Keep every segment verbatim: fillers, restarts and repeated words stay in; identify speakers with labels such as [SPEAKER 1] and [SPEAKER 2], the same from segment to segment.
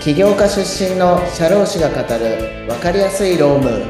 [SPEAKER 1] 起業家出身の社労士が語る分かりやすい労務。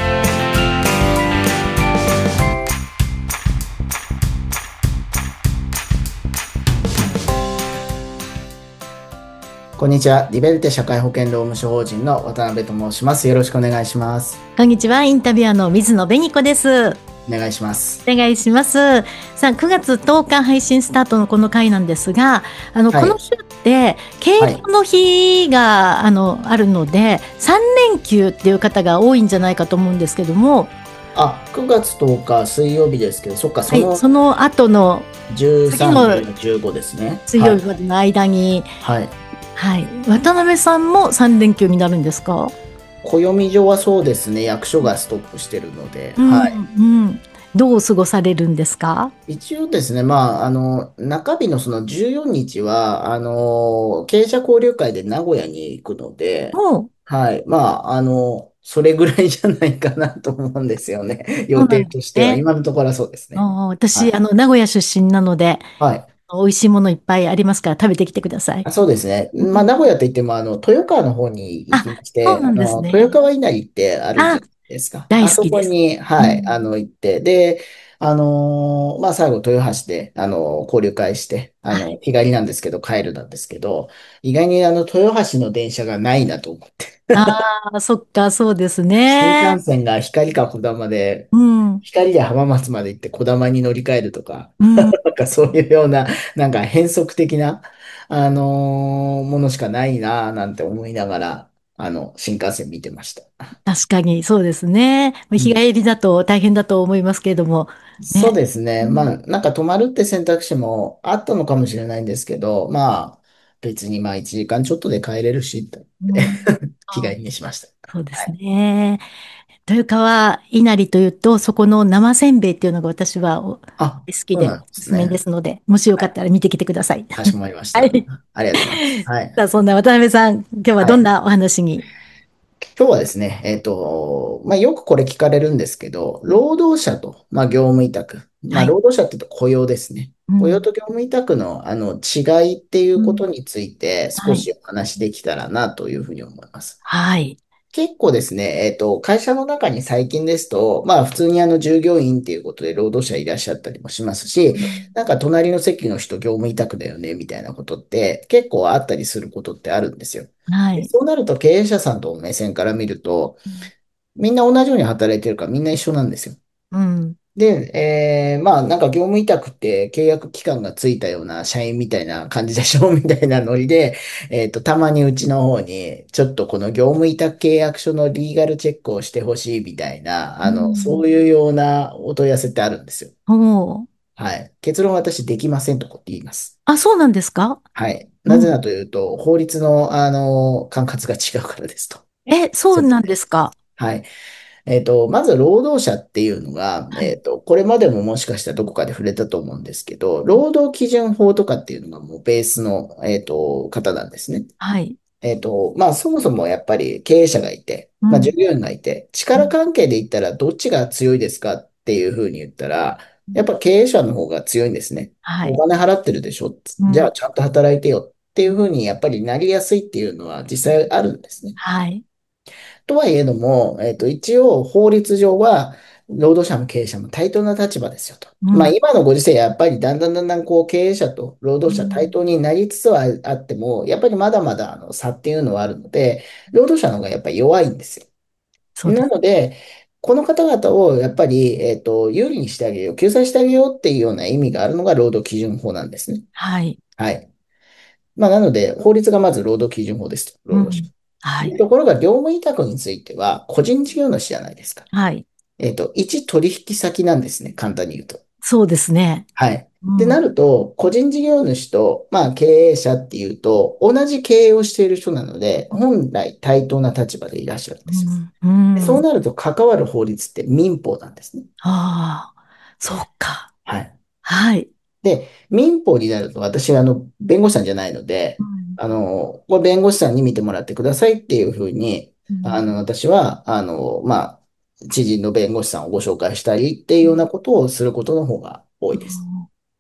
[SPEAKER 1] こんにちは。リベルテ社会保険労務士法人の渡辺と申します。よろしくお願いします。
[SPEAKER 2] こんにちは。インタビュアーの水野紅子です。
[SPEAKER 1] お願いします。
[SPEAKER 2] お願いします。さあ、くがつとおか配信スタートのこの回なんですが、あの、はい、この週って敬老の日が、はい、あのあるのでさん連休っていう方が多いんじゃないかと思うんですけども。
[SPEAKER 1] あ、くがつとおか水曜日ですけど、そっか、その、
[SPEAKER 2] はい、その後の
[SPEAKER 1] じゅうさん、じゅうごですね。
[SPEAKER 2] 水曜日までの間に、
[SPEAKER 1] はい
[SPEAKER 2] はい、渡辺さんもさん連休になるんですか？
[SPEAKER 1] 暦上はそうですね。役所がストップしてるので、
[SPEAKER 2] うん
[SPEAKER 1] はい、
[SPEAKER 2] うん、どう過ごされるんですか？
[SPEAKER 1] 一応ですね、まあ、あの、中日のそのじゅうよっかは、あの、経営者交流会で名古屋に行くので、
[SPEAKER 2] お
[SPEAKER 1] はい、まあ、あの、それぐらいじゃないかなと思うんですよね。予
[SPEAKER 2] そうなんで
[SPEAKER 1] 定としては。
[SPEAKER 2] すね。
[SPEAKER 1] 今のところはそうですね。
[SPEAKER 2] あ、私、あ
[SPEAKER 1] はい。
[SPEAKER 2] の、名古屋出身なので、
[SPEAKER 1] はい。
[SPEAKER 2] 美味しいものいっぱいありますから食べてきてください。
[SPEAKER 1] あ、そうですね。まあ、
[SPEAKER 2] うん、
[SPEAKER 1] 名古屋といっても、あの、豊川の方に行きま
[SPEAKER 2] あ、
[SPEAKER 1] して、
[SPEAKER 2] そうなんです
[SPEAKER 1] あの、豊
[SPEAKER 2] ね。
[SPEAKER 1] 川稲荷ってあるじ
[SPEAKER 2] あ、
[SPEAKER 1] ゃないですか。
[SPEAKER 2] 大
[SPEAKER 1] あそ
[SPEAKER 2] 好きです。
[SPEAKER 1] こに、はい、あ
[SPEAKER 2] うん、
[SPEAKER 1] の、行って、で、あのーまあ、最後、豊橋で、あの、交流会して、あの、
[SPEAKER 2] はい。
[SPEAKER 1] 日帰りなんですけど、帰るなんですけど、意外にあの、豊橋の電車がないなと思って。
[SPEAKER 2] ああ、そっか、そうです
[SPEAKER 1] 新
[SPEAKER 2] ね。
[SPEAKER 1] 幹線が光かこだまで、
[SPEAKER 2] うん、
[SPEAKER 1] 光で浜松まで行ってこだまに乗り換えるとか、
[SPEAKER 2] うん、
[SPEAKER 1] なんかそういうような、なんか変則的な、あのーものしかないなぁなんて思いながら、あの、新幹線見てました。
[SPEAKER 2] 確かにそうですね。
[SPEAKER 1] うん、
[SPEAKER 2] 日帰りだと大変だと思いますけれども、
[SPEAKER 1] そう
[SPEAKER 2] ね。
[SPEAKER 1] ですね。ま
[SPEAKER 2] うん、
[SPEAKER 1] あ、なんか泊まるって選択肢もあったのかもしれないんですけど、まあ、別にまあいちじかんちょっとで帰れるし、と
[SPEAKER 2] うん、
[SPEAKER 1] 日帰
[SPEAKER 2] あ、
[SPEAKER 1] りにしました。
[SPEAKER 2] そうです
[SPEAKER 1] はい。
[SPEAKER 2] ね。豊川稲荷というと、そこの生せんべいっていうのが私はお
[SPEAKER 1] あ、
[SPEAKER 2] 好きで
[SPEAKER 1] そうなんで
[SPEAKER 2] おすすめで
[SPEAKER 1] すね。
[SPEAKER 2] すので、もしよ
[SPEAKER 1] はい。
[SPEAKER 2] かったら見てきてください。
[SPEAKER 1] かしこまりまし
[SPEAKER 2] は
[SPEAKER 1] た。
[SPEAKER 2] い。
[SPEAKER 1] ありがとうございます。はい。
[SPEAKER 2] さあ、そんな渡辺さん、今日は
[SPEAKER 1] はい。
[SPEAKER 2] どんなお話に？
[SPEAKER 1] 今日はですね、えっと、まあ、よくこれ聞かれるんですけど、
[SPEAKER 2] うん、
[SPEAKER 1] 労働者と、まあ、業務委託。まあ、
[SPEAKER 2] はい。
[SPEAKER 1] 労働者って言うと雇用ですね。
[SPEAKER 2] うん。
[SPEAKER 1] 雇用と業務委託の、あの、違いっていうこ
[SPEAKER 2] うん。
[SPEAKER 1] とについて少
[SPEAKER 2] はい。
[SPEAKER 1] しお話しできたらなというふうに思います。
[SPEAKER 2] はい。
[SPEAKER 1] 結構ですね、えっと、会社の中に最近ですと、まあ普通にあの従業員っていうことで労働者いらっしゃったりもしますし、
[SPEAKER 2] うん。
[SPEAKER 1] なんか隣の席の人業務委託だよね、みたいなことって結構あったりすることってあるんですよ。で、
[SPEAKER 2] はい。
[SPEAKER 1] そうなると経営者さんとの目線から見ると、みんな同じように働いてるからみんな一緒なんですよ。
[SPEAKER 2] うん。
[SPEAKER 1] で、えー、まあなんか業務委託って契約期間がついたような社員みたいな感じでしょみたいなノリで、えっと、たまにうちの方に、ちょっとこの業務委託契約書のリーガルチェックをしてほしいみたいな、
[SPEAKER 2] う
[SPEAKER 1] あの、そ
[SPEAKER 2] ん。
[SPEAKER 1] ういうようなお問い合わせってあるんですよ。
[SPEAKER 2] おー。
[SPEAKER 1] はい。結論私できませんとこって言います。
[SPEAKER 2] あ、そうなんですか？
[SPEAKER 1] はい。
[SPEAKER 2] うん。
[SPEAKER 1] なぜなというと、法律の、あの、管轄が違うからですと。
[SPEAKER 2] え、そうなん
[SPEAKER 1] 説明します。
[SPEAKER 2] ですか？
[SPEAKER 1] はい。えっと、まず労働者っていうのが、
[SPEAKER 2] はい。
[SPEAKER 1] えっと、これまでももしかしたらどこかで触れたと思うんですけど、労働基準法とかっていうのがもうベースの、えっと、方なんですね。
[SPEAKER 2] はい。
[SPEAKER 1] えっと、まあ、そもそもやっぱり経営者がいて、まあ、従
[SPEAKER 2] うん。
[SPEAKER 1] 業員がいて、力関係で言ったらどっちが強いですかっていうふうに言ったら、やっぱ経営者の方が強いんですね。
[SPEAKER 2] はい。
[SPEAKER 1] お金払ってるでしょ。
[SPEAKER 2] うん。
[SPEAKER 1] じゃあちゃんと働いてよっていうふうにやっぱりなりやすいっていうのは実際あるんですね。
[SPEAKER 2] はい。
[SPEAKER 1] とはいえども、えっと、一応法律上は、労働者も経営者も対等な立場ですよと。まあ
[SPEAKER 2] うん。
[SPEAKER 1] 今のご時世やっぱりだんだんだんだんこう経営者と労
[SPEAKER 2] う
[SPEAKER 1] 働者対
[SPEAKER 2] ん。
[SPEAKER 1] 等になりつつはあっても、やっぱりまだまだあの差っていうのはあるので、労働者の方がやっぱり弱いんですよ。
[SPEAKER 2] そうです。
[SPEAKER 1] なので、この方々をやっぱり、えっと、有利にしてあげよう、救済してあげようっていうような意味があるのが労働基準法なんですね。
[SPEAKER 2] はい。
[SPEAKER 1] はい。まあなので、法律がまず労働基準法ですと、労働者。
[SPEAKER 2] うん。はい。
[SPEAKER 1] ところが、業務委託については、個人事業主じゃないですか。
[SPEAKER 2] はい。
[SPEAKER 1] えっと、一取引先なんですね。簡単に言うと。
[SPEAKER 2] そうですね。
[SPEAKER 1] はい。で、な
[SPEAKER 2] うん。
[SPEAKER 1] ると、個人事業主と、まあ、経営者っていうと、同じ経営をしている人なので、本来対等な立場でいらっしゃるんですよ。
[SPEAKER 2] うん。うん。
[SPEAKER 1] でそうなると、関わる法律って民法なんですね。
[SPEAKER 2] ああ、そうか。
[SPEAKER 1] はい。
[SPEAKER 2] はい。
[SPEAKER 1] で、民法になると、私、あの、弁護士さんじゃないので、
[SPEAKER 2] うん。
[SPEAKER 1] あの、これ弁護士さんに見てもらってくださいっていうふうに、
[SPEAKER 2] うん。
[SPEAKER 1] あの、私は、あの、まあ、知人の弁護士さんをご紹介したりっていうようなことをすることの方が多
[SPEAKER 2] う
[SPEAKER 1] いです。
[SPEAKER 2] ん。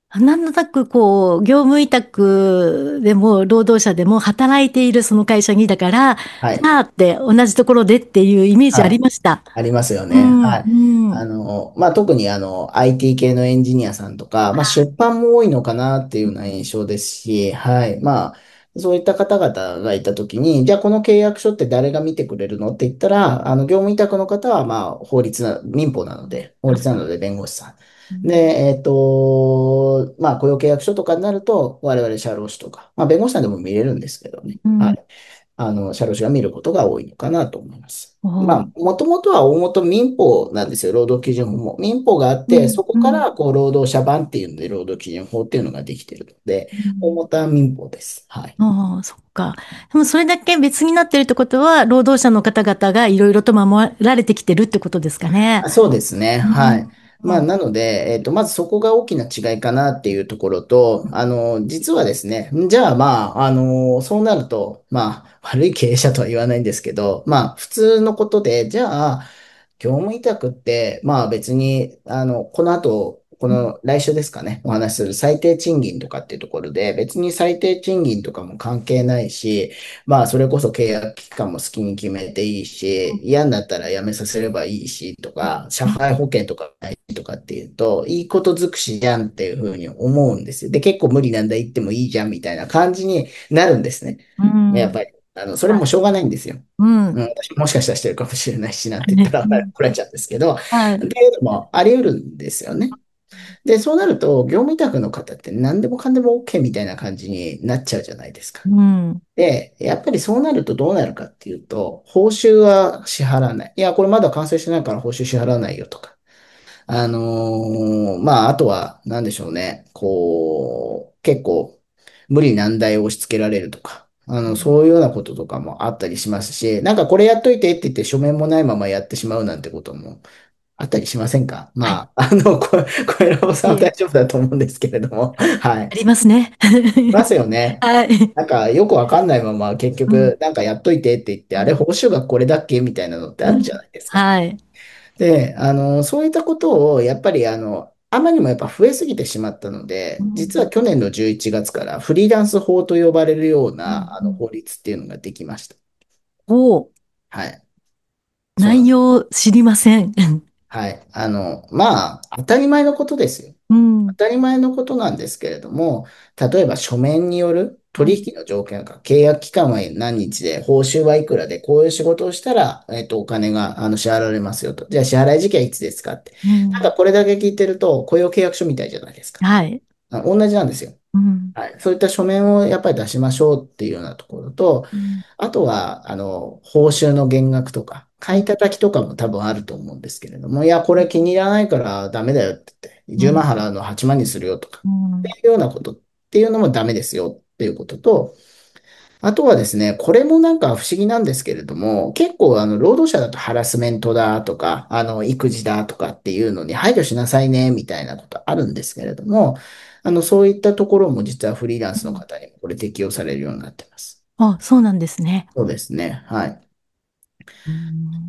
[SPEAKER 2] なんとなくこう、業務委託でも労働者でも働いているその会社に、だから、じ
[SPEAKER 1] はい。
[SPEAKER 2] ゃあって同じところでっていうイメージあ
[SPEAKER 1] はい。
[SPEAKER 2] りました。
[SPEAKER 1] ありますよね。
[SPEAKER 2] うん、
[SPEAKER 1] はい。
[SPEAKER 2] うん。
[SPEAKER 1] あの、まあ、特にあの、アイティー 系のエンジニアさんとか、まあ、出版も多いのかなっていうような印象ですし、はい。まあ、そういった方々がいたときに、じゃあこの契約書って誰が見てくれるのって言ったら、あの、業務委託の方は、まあ、法律な、民法なので、法律なので弁護士さん。で、えっと、まあ、雇用契約書とかになると、我々社労士とか、まあ、弁護士さんでも見れるんですけどね。
[SPEAKER 2] うん、
[SPEAKER 1] はい。あの、社労士が見ることが多いのかなと思います。
[SPEAKER 2] おー、
[SPEAKER 1] まあ、もともとは大元民法なんですよ、労働基準法も。民法があって、
[SPEAKER 2] うん、
[SPEAKER 1] そこ
[SPEAKER 2] うん、
[SPEAKER 1] から、こう、労働者版っていうので、労働基準法っていうのができているので、大元は民法です。はい。
[SPEAKER 2] ああ、そっか。でもそれだけ別になってるってことは、労働者の方々がいろいろと守られてきてるってことですかね。
[SPEAKER 1] あそうですね。
[SPEAKER 2] うん、
[SPEAKER 1] はい。まあ、なので、えっと、まずそこが大きな違いかなっていうところと、あの、実はですね、じゃあまあ、あの、そうなると、まあ、悪い経営者とは言わないんですけど、まあ、普通のことで、じゃあ、業務委託って、まあ別に、あの、この後、この来週ですかね、お話しする最低賃金とかっていうところで、別に最低賃金とかも関係ないし、まあそれこそ契約期間も好きに決めていいし、嫌になったら辞めさせればいいしとか、社会保険とかないとかっていうと、いいこと尽くしじゃんっていうふうに思うんですよ。で、結構無理なんだ、言ってもいいじゃんみたいな感じになるんですね。
[SPEAKER 2] うん、
[SPEAKER 1] やっぱり。あの、それもしょうがないんですよ。
[SPEAKER 2] うん。
[SPEAKER 1] うん、私もしかしたらしてるかもしれないし、なんて言ったら怒られちゃうんですけど、
[SPEAKER 2] はい。
[SPEAKER 1] っていうのもあり得るんですよね。で、そうなると、業務委託の方って何でもかんでも OK みたいな感じになっちゃうじゃないですか。
[SPEAKER 2] うん。
[SPEAKER 1] で、やっぱりそうなるとどうなるかっていうと、報酬は支払わない。いや、これまだ完成してないから報酬支払わないよとか。あのーまあ、あとは、なんでしょうね。こう、結構、無理難題を押し付けられるとか、あの、そういうようなこととかもあったりしますし、なんかこれやっといてって言って書面もないままやってしまうなんてこともあったりしませんか？
[SPEAKER 2] はい。
[SPEAKER 1] まあ、あの、こ小ラボさんは
[SPEAKER 2] ええ、
[SPEAKER 1] 大丈夫だと思うんですけれども、はい。
[SPEAKER 2] ありますね。
[SPEAKER 1] いますよね。
[SPEAKER 2] はい。
[SPEAKER 1] なんか、よくわかんないまま、結
[SPEAKER 2] うん。
[SPEAKER 1] 局、なんかやっといてって言って、あれ、報酬がこれだっけみたいなのってあるじゃ
[SPEAKER 2] うん。
[SPEAKER 1] ないですか。
[SPEAKER 2] はい。
[SPEAKER 1] で、あの、そういったことを、やっぱり、あの、あまりにもやっぱ増えすぎてしまったので、実
[SPEAKER 2] うん。
[SPEAKER 1] は去年のじゅういちがつからフリーランス法と呼ばれるよう
[SPEAKER 2] うん。
[SPEAKER 1] な、あの、
[SPEAKER 2] うん。
[SPEAKER 1] 法律っていうのができました。
[SPEAKER 2] お、
[SPEAKER 1] はい。そうなんです。
[SPEAKER 2] 内容知りません。
[SPEAKER 1] はい。あの、まあ、当たり前のことですよ。
[SPEAKER 2] うん。
[SPEAKER 1] 当たり前のことなんですけれども、例えば書面による取引の条件が、契約期間は何日で、報酬はいくらで、こういう仕事をしたら、えっと、お金が、あの、支払われますよと。じゃあ、支払い時期はいつですかって。
[SPEAKER 2] うん。
[SPEAKER 1] ただ、これだけ聞いてると、雇用契約書みたいじゃないですか。
[SPEAKER 2] はい。
[SPEAKER 1] あ同じなんですよ。
[SPEAKER 2] うん。
[SPEAKER 1] はい。そういった書面をやっぱり出しましょうっていうようなところと、
[SPEAKER 2] うん。
[SPEAKER 1] あとは、あの、報酬の減額とか、買い叩きとかも多分あると思うんですけれども、いや、これ気に入らないからダメだよって言って、じゅうまん
[SPEAKER 2] うん。
[SPEAKER 1] 払うのはちまんにするよとか、
[SPEAKER 2] うん。
[SPEAKER 1] っていうようなことっていうのもダメですよっていうことと、あとはですね、これもなんか不思議なんですけれども、結構あの、労働者だとハラスメントだとか、あの、育児だとかっていうのに配慮しなさいね、みたいなことあるんですけれども、あの、そういったところも実はフリーランスの方にもこれ適用されるようになってます。
[SPEAKER 2] あ、そうなんですね。
[SPEAKER 1] そうですね。はい。
[SPEAKER 2] うん。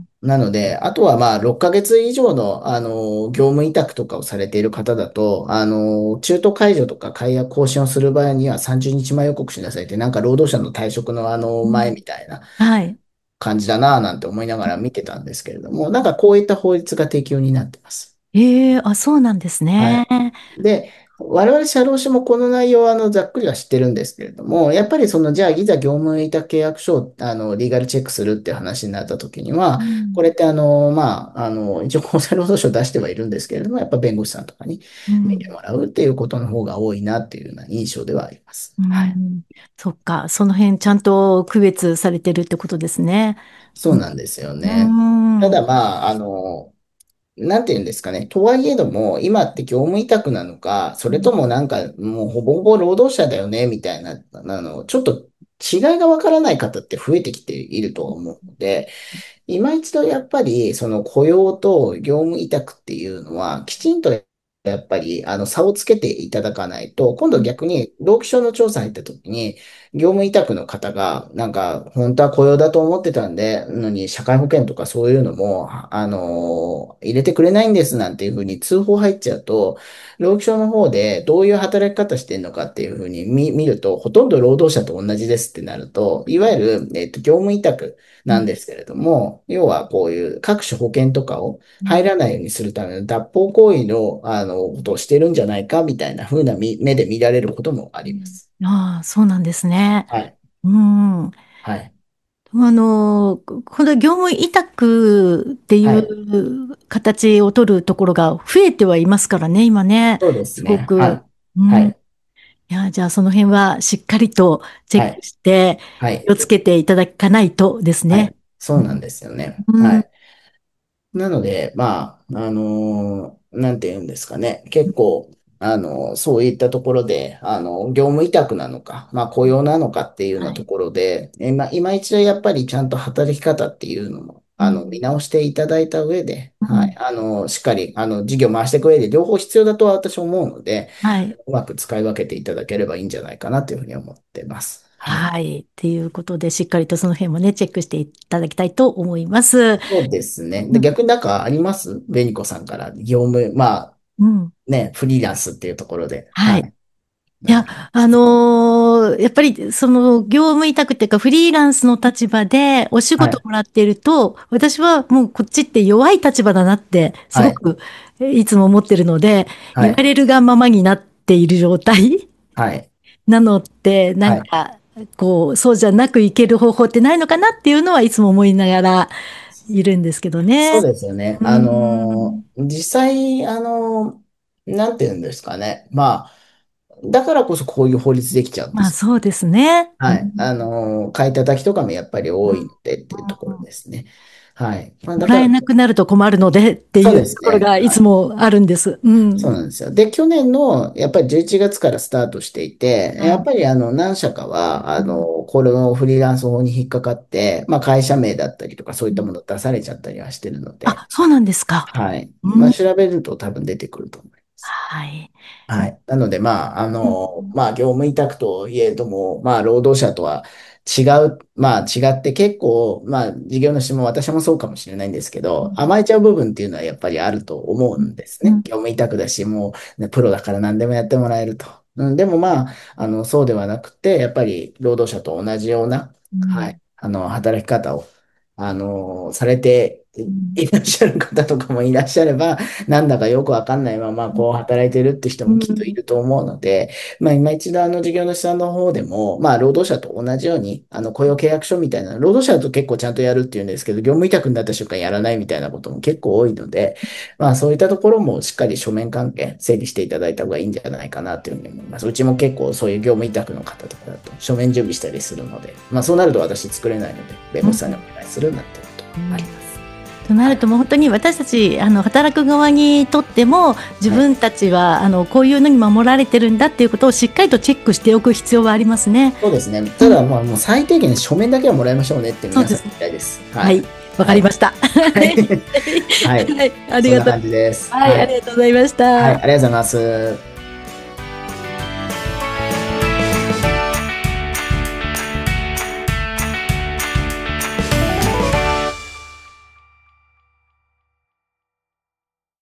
[SPEAKER 1] なので、あとはまあ、ろっかげつ以上の、あの、業務委託とかをされている方だと、あの、中途解除とか解約更新をする場合にはさんじゅうにちまえ予告しなさいって、なんか労働者の退職のあの、
[SPEAKER 2] うん。
[SPEAKER 1] 前みたいな
[SPEAKER 2] はい。
[SPEAKER 1] 感じだなぁなんて思いながら見てたんですけれども、なんかこういった法律が適用になってます。
[SPEAKER 2] ええ、あ、そうなんですね。
[SPEAKER 1] はい。で、我々社労士もこの内容はあのざっくりは知ってるんですけれども、やっぱりその、じゃあ、いざ業務委託契約書をあのリーガルチェックするっていう話になった時には、こ
[SPEAKER 2] うん。
[SPEAKER 1] れってあの、まあ、あの、一応厚生労働省出してはいるんですけれども、やっぱ弁護士さんとかに
[SPEAKER 2] うん。
[SPEAKER 1] 見てもらうっていうことの方が多いなっていうような印象ではあります。
[SPEAKER 2] う
[SPEAKER 1] はい。
[SPEAKER 2] ん。そっか。その辺ちゃんと区別されてるってことですね。
[SPEAKER 1] そうなんですよ
[SPEAKER 2] う
[SPEAKER 1] ね。た
[SPEAKER 2] ん。うん。
[SPEAKER 1] だまあ、あの、なんて言うんですかね。とはいえども、今って業務委託なのか、それともなんかもうほぼほぼ労働者だよね、みたいな、あの、ちょっと違いがわからない方って増えてきていると思うので、今一度やっぱりその雇用と業務委託っていうのはきちんとやっぱり、あの、差をつけていただかないと、今度逆に、労基署の調査入った時に、業務委託の方が、なんか、本当は雇用だと思ってたんで、のに、社会保険とかそういうのも、あの、入れてくれないんですなんていうふうに通報入っちゃうと、労基署の方でどういう働き方してるのかっていうふうに見、見ると、ほとんど労働者と同じですってなると、いわゆる、えっと、業務委託なんですけれども、要はこういう各種保険とかを、入らないようにするための脱法行為の、あの、ことをしてるんじゃないかみたいな風なみ目で見られることもあ
[SPEAKER 2] うん。
[SPEAKER 1] ります。
[SPEAKER 2] ああ、そうなんですね。
[SPEAKER 1] はい。
[SPEAKER 2] うん。
[SPEAKER 1] はい。
[SPEAKER 2] あの、この業務委託ってい
[SPEAKER 1] はい。
[SPEAKER 2] う形を取るところが増えてはいますからね、今ね。
[SPEAKER 1] そうです
[SPEAKER 2] すご
[SPEAKER 1] ね。は
[SPEAKER 2] く。
[SPEAKER 1] い。
[SPEAKER 2] うん。い
[SPEAKER 1] はい。
[SPEAKER 2] や、じゃあその辺はしっかりとチェック
[SPEAKER 1] はい。
[SPEAKER 2] して
[SPEAKER 1] はい。
[SPEAKER 2] 気をつけていただかないとですね。
[SPEAKER 1] はい。そうなんですよね。
[SPEAKER 2] うん。
[SPEAKER 1] はい。なので、まあ、あのーなんて言うんですかね。結構、あのそういったところで、あの、業務委託なのか、まあ、雇用なのかっていうよう
[SPEAKER 2] はい。
[SPEAKER 1] なところで、今、今一度やっぱりちゃんと働き方っていうのも、あの、見
[SPEAKER 2] うん。
[SPEAKER 1] 直していただいた上で、はい、
[SPEAKER 2] うん。
[SPEAKER 1] あの、しっかり、あの、事業回していく上で両方必要だとは私は思うので、
[SPEAKER 2] はい。
[SPEAKER 1] うまく使い分けていただければいいんじゃないかなというふうに思ってます。はい。
[SPEAKER 2] はい。っていうことで、しっかりとその辺もね、チェックしていただきたいと思います。
[SPEAKER 1] そうですね。で、
[SPEAKER 2] うん。
[SPEAKER 1] 逆になんかあります紅子さんから業務、まあ、
[SPEAKER 2] うん。
[SPEAKER 1] ね、フリーランスっていうところで。
[SPEAKER 2] はい。
[SPEAKER 1] はい。
[SPEAKER 2] いや、
[SPEAKER 1] なんか、
[SPEAKER 2] あのーやっぱりその業務委託っていうかフリーランスの立場でお仕
[SPEAKER 1] はい。
[SPEAKER 2] 事もらっていると、私はもうこっちって弱い立場だなってす
[SPEAKER 1] はい。
[SPEAKER 2] ごくえいつも思ってるので、
[SPEAKER 1] はい。
[SPEAKER 2] 言われるがままになっている状態
[SPEAKER 1] はい。
[SPEAKER 2] なのって、な
[SPEAKER 1] はい。
[SPEAKER 2] んかこう、そうじゃなくいける方法ってないのかなっていうのはいつも思いながらいるんですけどね。
[SPEAKER 1] そうですよね。
[SPEAKER 2] う
[SPEAKER 1] あの
[SPEAKER 2] ん。
[SPEAKER 1] ー、実際、あのー、なんて言うんですかね。まあ、だからこそこういう法律できちゃうんで
[SPEAKER 2] まあ
[SPEAKER 1] す。
[SPEAKER 2] そうですね。う
[SPEAKER 1] はい。
[SPEAKER 2] ん。
[SPEAKER 1] あのー、買い叩きとかもやっぱり多いのでっていうところ
[SPEAKER 2] うん。
[SPEAKER 1] ですね。はい。まあ、
[SPEAKER 2] もらえ
[SPEAKER 1] だから、
[SPEAKER 2] なくなると困るのでって
[SPEAKER 1] そう
[SPEAKER 2] いう
[SPEAKER 1] ですね。
[SPEAKER 2] ところがい
[SPEAKER 1] はい。
[SPEAKER 2] つもあるんです。うん。
[SPEAKER 1] そうなんですよ。で、去年の、やっぱりじゅういちがつからスタートしていて、
[SPEAKER 2] はい。
[SPEAKER 1] やっぱりあの、何社かは、あ
[SPEAKER 2] うん。
[SPEAKER 1] の、これのフリーランス法に引っかかって、まあ、会社名だったりとか、そういったも
[SPEAKER 2] うん。
[SPEAKER 1] の出されちゃったりはしてるので、
[SPEAKER 2] あ、そうなんですか。
[SPEAKER 1] はい。まあ、
[SPEAKER 2] うん。
[SPEAKER 1] 調べると多分出てくると思います。
[SPEAKER 2] はい。
[SPEAKER 1] はい。なので、まあ、あ
[SPEAKER 2] うん。
[SPEAKER 1] の、まあ、業務委託といえども、まあ、労働者とは違う、まあ、違って結構、まあ、事業主も私もそうかもしれないんですけど、甘えちゃう部分っていうのはやっぱりあると思うんですね。
[SPEAKER 2] うん。
[SPEAKER 1] 業務委託だし、もう、ね、プロだから何でもやってもらえると。うん、でもまあ、あの、そうではなくて、やっぱり労働者と同じような、
[SPEAKER 2] うん。
[SPEAKER 1] はい、あの、働き方を、あの、されていらっしゃる方とかもいらっしゃれば、なんだかよくわかんないまま、こう、働いてるって人
[SPEAKER 2] う
[SPEAKER 1] もきっとい
[SPEAKER 2] ん。
[SPEAKER 1] ると思うので、まあ、今一度、あの、事業主さんの方でも、まあ、労働者と同じように、あの、雇用契約書みたいな、労働者だと結構ちゃんとやるっていうんですけど、業務委託になった瞬間やらないみたいなことも結構多いので、まあ、そういったところもしっかり書面関係、整理していただいた方がいいんじゃないかなというふうに思います。うちも結構そういう業務委託の方とかだと、書面準備したりするので、まあ、そうなると私作れないので、弁護士さんにお願いするなんてこと
[SPEAKER 2] うん。
[SPEAKER 1] もあります。
[SPEAKER 2] とな
[SPEAKER 1] はい。
[SPEAKER 2] るともう本当に私たちあの働く側にとっても自
[SPEAKER 1] はい。
[SPEAKER 2] 分たちはあのこういうのに守られてるんだっていうことをしっかりとチェックしておく必要はありますね。
[SPEAKER 1] そうですね。た
[SPEAKER 2] うん。
[SPEAKER 1] だ、まあ、もう最低限書面だけはもらいましょうねって皆さん
[SPEAKER 2] そうですね。
[SPEAKER 1] 言いたいです。はい。
[SPEAKER 2] はい。わか
[SPEAKER 1] はい。
[SPEAKER 2] りました。は
[SPEAKER 1] はい。
[SPEAKER 2] い。
[SPEAKER 1] はい。
[SPEAKER 2] はい。ありがとう。
[SPEAKER 1] そんな感じです。
[SPEAKER 2] はい。
[SPEAKER 1] はい。
[SPEAKER 2] ありがとうございまし
[SPEAKER 1] はい。あ
[SPEAKER 2] た。
[SPEAKER 1] りがとうございます。